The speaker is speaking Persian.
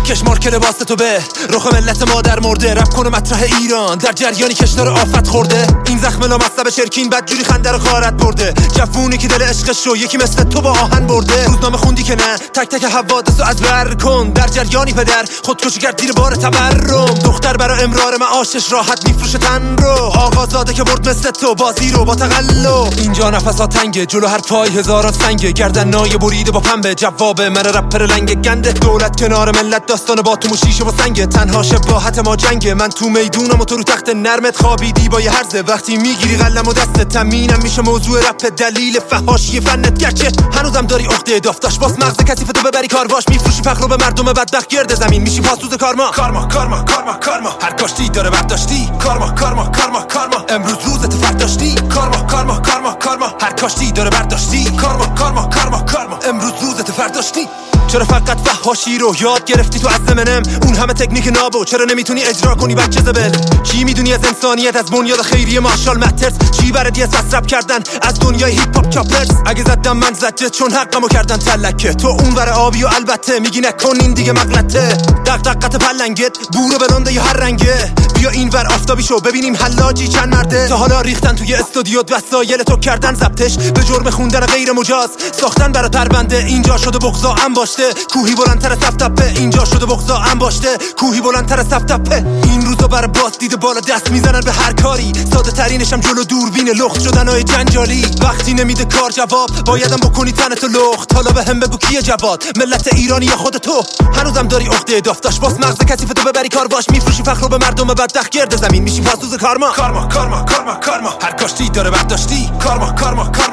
کش مارک لباس تو به رخ ملت ما در مرده. رپ کنه مطرح ایران در جریانی کشدار آفت خورده. این زخم لامصب چرکین بدجوری خنده رو خارت برده. جوونی که دل عشقش رو یکی مثل تو با آهن برده. روزنامه خوندی که نه تک تک حوادث رو از بر کن. در جریانی پدر خودکشی کرد زیر بار تورم. دختر برای امرار معاشش راحت میفروشه تن رو. آقازاده که برد مثل تو بازی رو با تقلب. اینجا نفسا تنگه جلو هر پای هزاران سنگه. گردن نای بریده با پنبه جواب من رپر لنگ گنده. دولت کنار ملت داستان با تو شیشه و سنگه. تنها شباهت ما جنگه. من تو میدونم و تو رو تخت نرمت خوابیدی با یه هرزه. وقتی میگیری قلم و دستت تمینم میشه موضوع رپ. دلیل فحاشی فنت گرچه هنوزم داری عقده دافتاش. باز مغز کثیفتو ببری کارواش. میفروشی فخر رو به مردم بدبخت گرد زمین. میشی پاسوز کارما کارما کارما کارما کارما. هر کاشتی داره برداشتی. کارما کارما کارما کارما. امروز روزت فرداشتی. کارما کارما کارما کارما. هر کاشتی داره برداشتی. کارما کارما کارما کارما. امروز روزت فرداشتی. چرا فقط فحاشی رو یاد گرفتی تو از زمنم؟ اون همه تکنیک نابو چرا نمیتونی اجرا کنی بچه زبل؟ چی میدونی از انسانیت از بنیاد خیریه مارشال مترز؟ چی بردی از مصرف کردن از دنیای هیپ هاپ چاپرز؟ اگه زدم من زجه چون حقمو کردن تلکه. تو اون ور آبی و البته میگی نکن این دیگه مغلطه. دغدغت پلنگت بورو بلنده یا هر رنگه. بیا این ور آفتابی شو ببینیم حلاجی چند مرده. تا حالا ریختن توی استودیو وسایل تو کردن ضبطش به جرم خوندن غیر مجاز. ساختن برا پرونده اینجا شده بغضا انباشته. کوهی بلندتر از صف تپه اینجا شده بغضا انباشته. کوهی بلندتر از صف تپه. این روزا برا باز دیده بالا دست میزنن به هر کاری. ساده ترینشم جلو دوربین لخت شدنای جنجالی. وقتی نمیده کار جواب بایدم بکنی تنتو لخت. حالا بهم بگو کیه جواد؟ ملت ایرانی یا خود تو؟ هنوزم داری عقده دافتاش. باز مغز کثیفتو ببری کارواش. میفروشی فخر رو به مردم بدبخت گرد زمین. میشی پاسوز کارما کارما کارما کارما کارما. هر کاشتی داره برداشتی. کارما کارما